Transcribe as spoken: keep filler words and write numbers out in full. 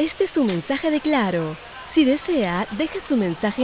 Este es su mensaje de Claro. Si desea, deje su mensaje